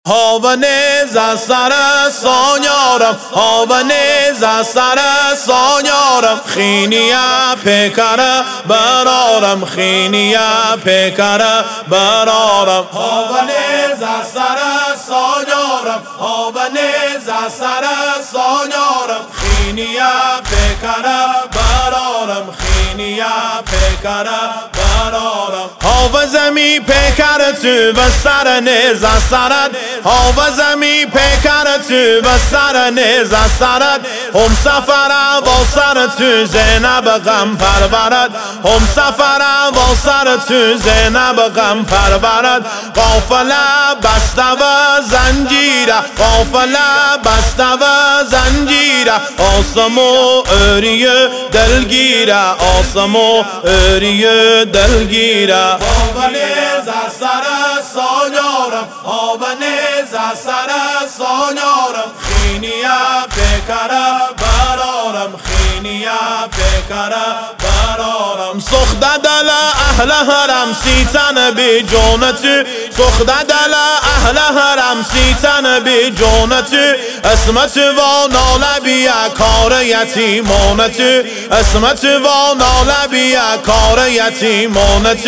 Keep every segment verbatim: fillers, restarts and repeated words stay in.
Havane zasara sonyaram, havane zasara sonyaram, khiniya pekara bararam, khiniya pekara bararam. Havane zasara sonyaram, havane zasara sonyaram, khiniya pekara bararam, khiniya pekara bararam. Havazami pekara tu basarane zasarad. Havazami pekara tu basarane zasarad. Hum safara vasar tu zenab gam parvarad. Hum safara vasar tu zenab gam parvarad. Qafala basta va zanjira, qafala basta va zanjira. Asamo öriye delgira, asamo öriye delgira. Havane zasara sonyaram, havane zasara sonyaram, khiniya pekara bararam, khiniya pekara bararam. Sokhda dala ahla haram sitan bi jonatu, sokhda dala ahla haram sitan bi jonatu. اسمت و نالبیا کار یتیمانت، اسمت و نالبیا کار یتیمانت.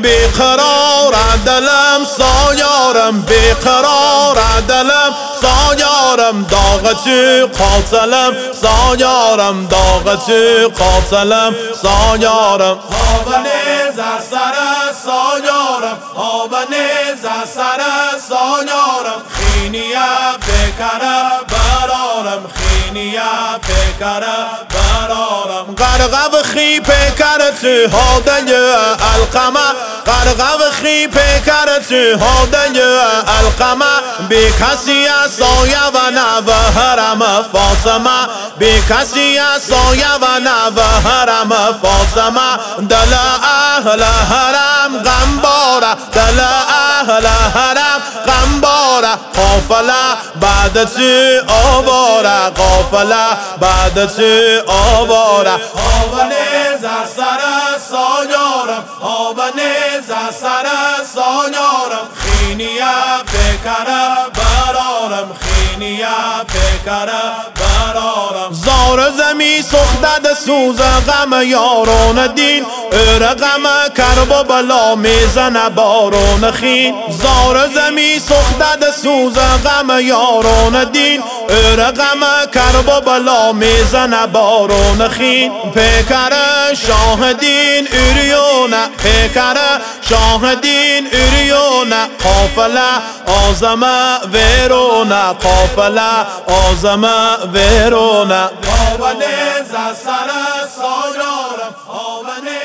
بیقرار دلم سایارم، بیقرار دلم سایارم، داغت قاتلم سایارم، داغت قاتلم سایارم. havane zasara sonyaram, havane zasara sonyaram, khiniya pekara bararam, khiniya pekara bararam. غرقب خی پکرت هادی القمه، غرقب خی پکرت هادی القمه. بی کسی سایه و نو حرم فاطمه، بی کسی سایه و نو حرم فاطمه. دل اهل حرم غم باره، دل اهل حرم غم باره. قافله بعد تو آواره، قافله بعد تو آواره. havane zasara sonyaram, havane zasara sonyaram, khiniya pekara bararam, khiniya pekara bararam. زار زمی سخدد سوز غم یاران دین، ار غم کرب و بلا میزن باران خین. زار زمی سخدد سوز غم یاران دین، ار غم کرب و بلا میزن باران خین. پیکر شاهدین اریونه، پیکر شاهدین اریونه. قافله آزمه ویرونه، قافله آزمه ویرونه. havane zasara sonyaram, havane